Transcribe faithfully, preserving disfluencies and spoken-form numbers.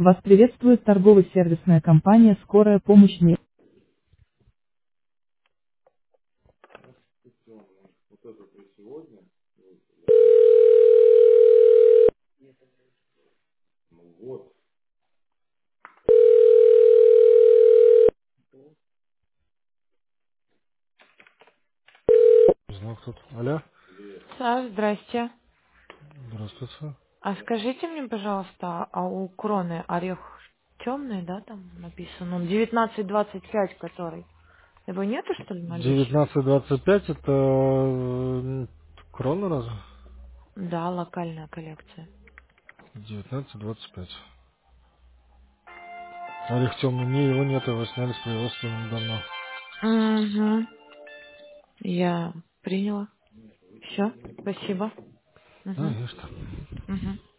Вас приветствует торгово-сервисная компания «Скорая помощь МИ». Знак тут. Алло. А, здрасте. Здравствуйте. А скажите мне, пожалуйста, а у кроны орех темный, да, там написано? Он девятнадцать двадцать пять, который. Его нету, что ли, в наличии? девятнадцать двадцать пять это э, крона разве? Да, локальная коллекция. девятнадцать двадцать пять. Орех темный, не, его нет, его сняли с производства недавно. Угу. Я приняла. Все, спасибо. А, Угу. есть. Угу.